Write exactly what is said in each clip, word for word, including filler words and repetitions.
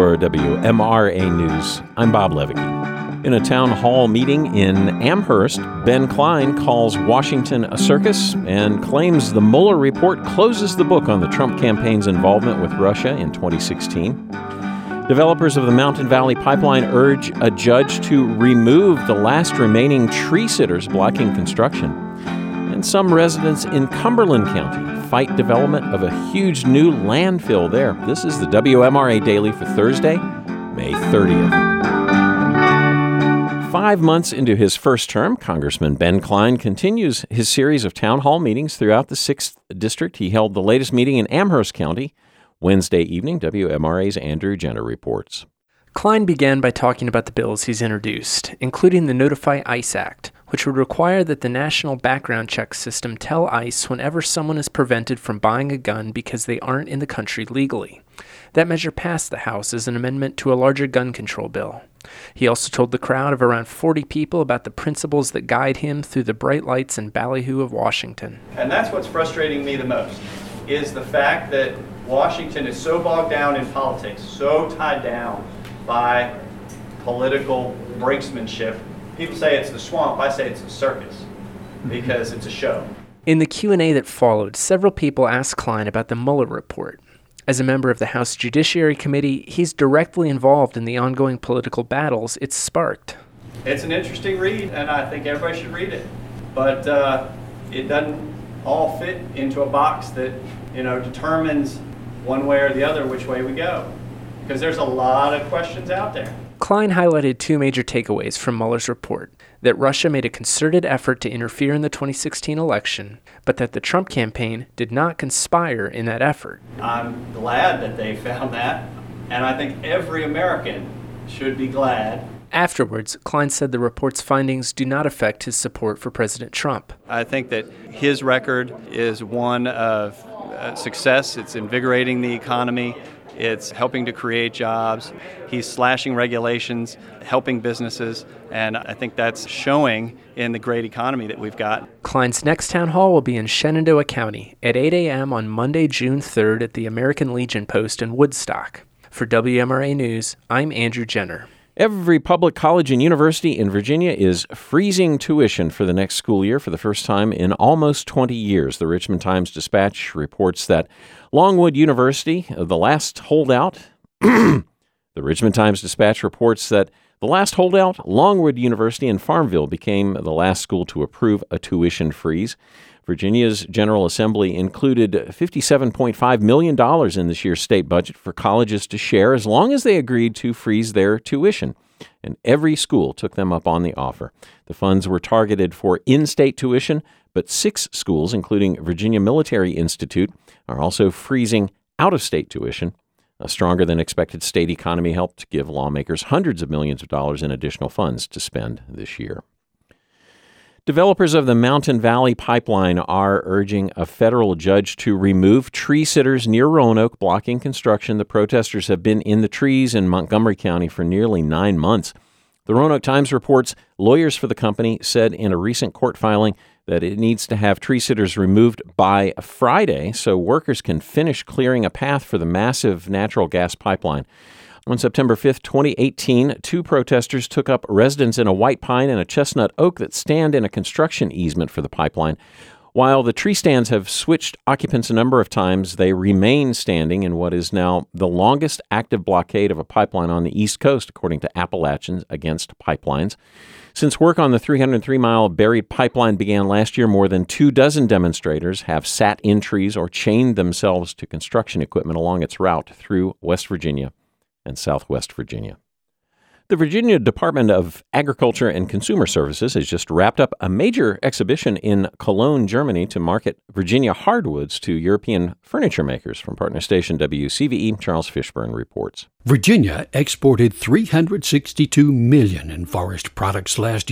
For W M R A News, I'm Bob Levicki. In a town hall meeting in Amherst, Ben Klein calls Washington a circus and claims the Mueller report closes the book on the Trump campaign's involvement with Russia in twenty sixteen. Developers of the Mountain Valley Pipeline urge a judge to remove the last remaining tree sitters blocking construction. And some residents in Cumberland County fight development of a huge new landfill there. This is the W M R A Daily for Thursday, May thirtieth. Five months into his first term, Congressman Ben Klein continues his series of town hall meetings throughout the sixth District. He held the latest meeting in Amherst County Wednesday evening. W M R A's Andrew Jenner reports. Klein began by talking about the bills he's introduced, including the Notify ICE Act, which would require that the national background check system tell ICE whenever someone is prevented from buying a gun because they aren't in the country legally. That measure passed the House as an amendment to a larger gun control bill. He also told the crowd of around forty people about the principles that guide him through the bright lights and ballyhoo of Washington. And that's what's frustrating me the most, is the fact that Washington is so bogged down in politics, so tied down by political brinksmanship. People say it's the swamp, I say it's the circus, because it's a show. In the Q and A that followed, several people asked Klein about the Mueller report. As a member of the House Judiciary Committee, he's directly involved in the ongoing political battles it's sparked. It's an interesting read, and I think everybody should read it. But uh, it doesn't all fit into a box that, you know, determines one way or the other which way we go. Because there's a lot of questions out there. Klein highlighted two major takeaways from Mueller's report: that Russia made a concerted effort to interfere in the twenty sixteen election, but that the Trump campaign did not conspire in that effort. I'm glad that they found that, and I think every American should be glad. Afterwards, Klein said the report's findings do not affect his support for President Trump. I think that his record is one of uh, success. It's invigorating the economy. It's helping to create jobs. He's slashing regulations, helping businesses, and I think that's showing in the great economy that we've got. Klein's next town hall will be in Shenandoah County at eight a.m. on Monday, June third at the American Legion Post in Woodstock. For W M R A News, I'm Andrew Jenner. Every public college and university in Virginia is freezing tuition for the next school year for the first time in almost twenty years. The Richmond Times-Dispatch reports that Longwood University, the last holdout, the Richmond Times-Dispatch reports that the last holdout, Longwood University in Farmville, became the last school to approve a tuition freeze. Virginia's General Assembly included fifty-seven point five million dollars in this year's state budget for colleges to share as long as they agreed to freeze their tuition. And every school took them up on the offer. The funds were targeted for in-state tuition, but six schools, including Virginia Military Institute, are also freezing out-of-state tuition. A stronger than expected state economy helped give lawmakers hundreds of millions of dollars in additional funds to spend this year. Developers of the Mountain Valley Pipeline are urging a federal judge to remove tree sitters near Roanoke blocking construction. The protesters have been in the trees in Montgomery County for nearly nine months. The Roanoke Times reports lawyers for the company said in a recent court filing that it needs to have tree sitters removed by Friday so workers can finish clearing a path for the massive natural gas pipeline. On September fifth, twenty eighteen, two protesters took up residence in a white pine and a chestnut oak that stand in a construction easement for the pipeline. While the tree stands have switched occupants a number of times, they remain standing in what is now the longest active blockade of a pipeline on the East Coast, according to Appalachians Against Pipelines. Since work on the three hundred three mile buried pipeline began last year, more than two dozen demonstrators have sat in trees or chained themselves to construction equipment along its route through West Virginia and Southwest Virginia. The Virginia Department of Agriculture and Consumer Services has just wrapped up a major exhibition in Cologne, Germany, to market Virginia hardwoods to European furniture makers. From partner station W C V E, Charles Fishburne reports. Virginia exported three hundred sixty-two million dollars in forest products last year.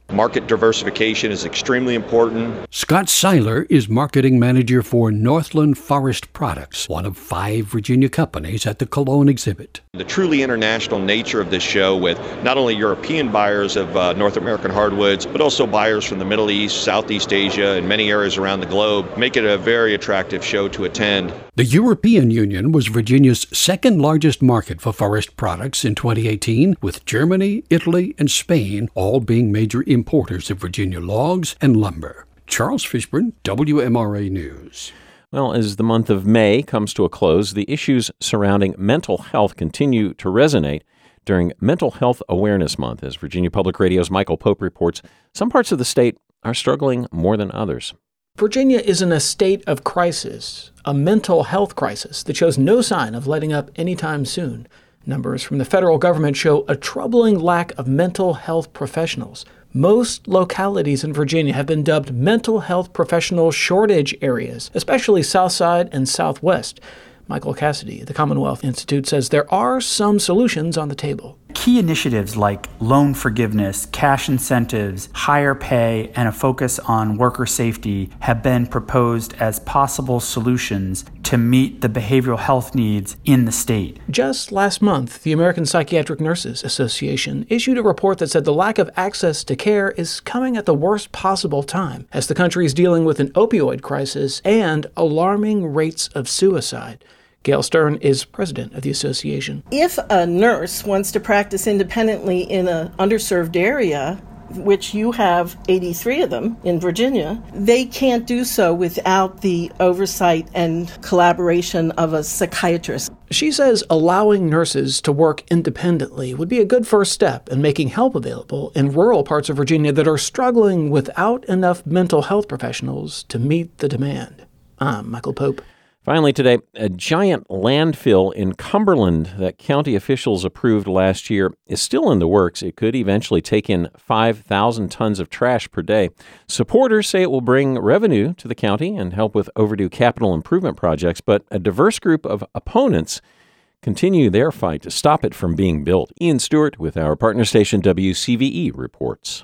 Market diversification is extremely important. Scott Seiler is marketing manager for Northland Forest Products, one of five Virginia companies at the Cologne exhibit. The truly international nature of this show, with not only European buyers of uh, North American hardwoods, but also buyers from the Middle East, Southeast Asia, and many areas around the globe, make it a very attractive show to attend. The European Union was Virginia's second largest market for forest products in twenty eighteen, with Germany, Italy, and Spain all being major importers of Virginia logs and lumber. Charles Fishburne, W M R A News. Well, as the month of May comes to a close, the issues surrounding mental health continue to resonate during Mental Health Awareness Month. As Virginia Public Radio's Michael Pope reports, some parts of the state are struggling more than others. Virginia is in a state of crisis, a mental health crisis that shows no sign of letting up anytime soon. Numbers from the federal government show a troubling lack of mental health professionals. Most localities in Virginia have been dubbed mental health professional shortage areas, especially Southside and Southwest. Michael Cassidy at the Commonwealth Institute says there are some solutions on the table. Key initiatives like loan forgiveness, cash incentives, higher pay, and a focus on worker safety have been proposed as possible solutions to meet the behavioral health needs in the state. Just last month, the American Psychiatric Nurses Association issued a report that said the lack of access to care is coming at the worst possible time as the country is dealing with an opioid crisis and alarming rates of suicide. Gail Stern is president of the association. If a nurse wants to practice independently in an underserved area, which you have eighty-three of them in Virginia, they can't do so without the oversight and collaboration of a psychiatrist. She says allowing nurses to work independently would be a good first step in making help available in rural parts of Virginia that are struggling without enough mental health professionals to meet the demand. I'm Michael Pope. Finally today, a giant landfill in Cumberland that county officials approved last year is still in the works. It could eventually take in five thousand tons of trash per day. Supporters say it will bring revenue to the county and help with overdue capital improvement projects, but a diverse group of opponents continue their fight to stop it from being built. Ian Stewart with our partner station W C V E reports.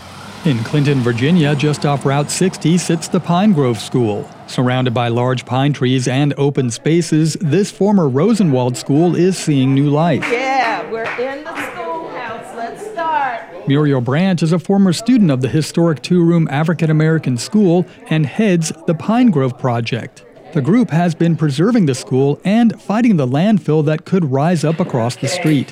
In Clinton, Virginia, just off Route sixty, sits the Pine Grove School. Surrounded by large pine trees and open spaces, this former Rosenwald school is seeing new life. Yeah, we're in the schoolhouse. Let's start. Muriel Branch is a former student of the historic two-room African-American school and heads the Pine Grove Project. The group has been preserving the school and fighting the landfill that could rise up across the street.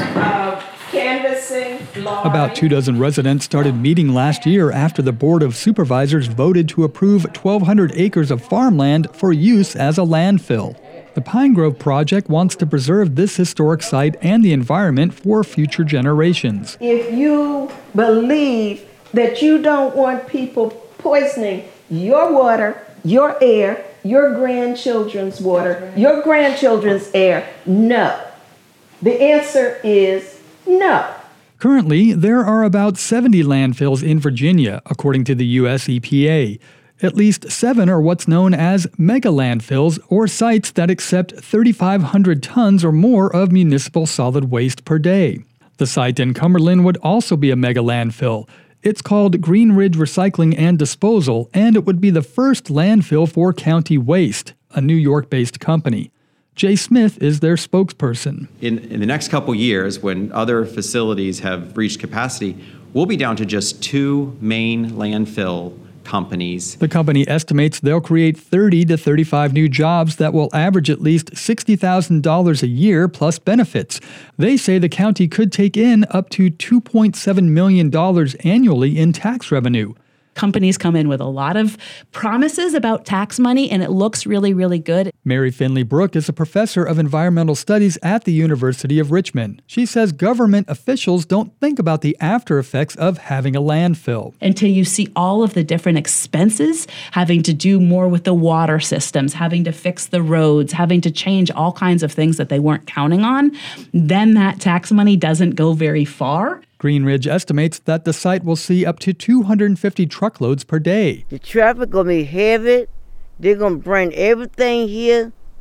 Uh, canvassing. About two dozen residents started meeting last year after the Board of Supervisors voted to approve twelve hundred acres of farmland for use as a landfill. The Pine Grove Project wants to preserve this historic site and the environment for future generations. If you believe that you don't want people poisoning your water, your air, your grandchildren's water, your grandchildren's air, no. The answer is no. Currently, there are about seventy landfills in Virginia, according to the U S E P A. At least seven are what's known as mega landfills, or sites that accept thirty-five hundred tons or more of municipal solid waste per day. The site in Cumberland would also be a mega landfill. It's called Green Ridge Recycling and Disposal, and it would be the first landfill for County Waste, a New York-based company. Jay Smith is their spokesperson. In, in the next couple years, when other facilities have reached capacity, we'll be down to just two main landfill companies. The company estimates they'll create thirty to thirty-five new jobs that will average at least sixty thousand dollars a year plus benefits. They say the county could take in up to two point seven million dollars annually in tax revenue. Companies come in with a lot of promises about tax money, and it looks really, really good. Mary Finley Brooke is a professor of environmental studies at the University of Richmond. She says government officials don't think about the after effects of having a landfill. Until you see all of the different expenses, having to do more with the water systems, having to fix the roads, having to change all kinds of things that they weren't counting on, then that tax money doesn't go very far. Green Ridge estimates that the site will see up to two hundred fifty truckloads per day. The traffic going to be heavy. They're going to bring everything here.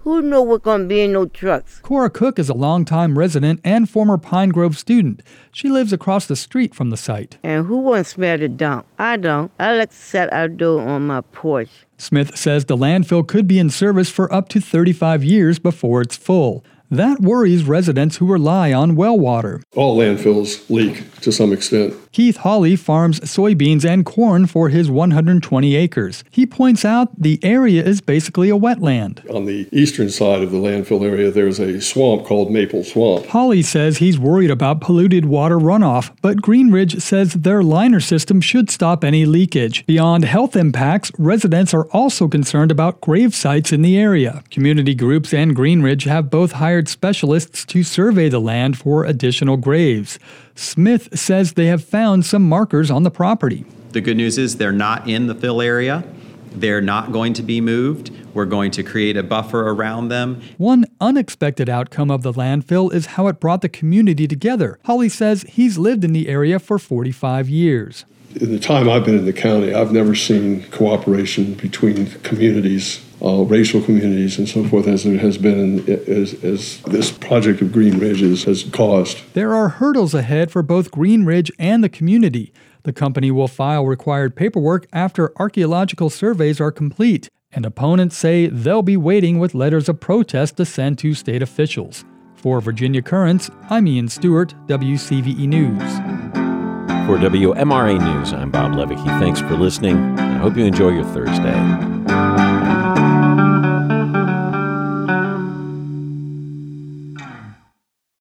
Who know we're going to be in no trucks? Cora Cook is a longtime resident and former Pine Grove student. She lives across the street from the site. And who wants to smell the dump? I don't. I like to sit outdoor on my porch. Smith says the landfill could be in service for up to thirty-five years before it's full. That worries residents who rely on well water. All landfills leak to some extent. Keith Hawley farms soybeans and corn for his one hundred twenty acres. He points out the area is basically a wetland. On the eastern side of the landfill area, there's a swamp called Maple Swamp. Hawley says he's worried about polluted water runoff, but Greenridge says their liner system should stop any leakage. Beyond health impacts, residents are also concerned about grave sites in the area. Community groups and Greenridge have both hired specialists to survey the land for additional graves. Smith says they have found some markers on the property. The good news is they're not in the fill area. They're not going to be moved. We're going to create a buffer around them. One unexpected outcome of the landfill is how it brought the community together. Hawley says he's lived in the area for forty-five years. In the time I've been in the county, I've never seen cooperation between communities, uh, racial communities and so forth, as there has been, in, as, as this project of Greenridge has caused. There are hurdles ahead for both Greenridge and the community. The company will file required paperwork after archaeological surveys are complete, and opponents say they'll be waiting with letters of protest to send to state officials. For Virginia Currents, I'm Ian Stewart, W C V E News. For W M R A News, I'm Bob Levicki. Thanks for listening. I hope you enjoy your Thursday.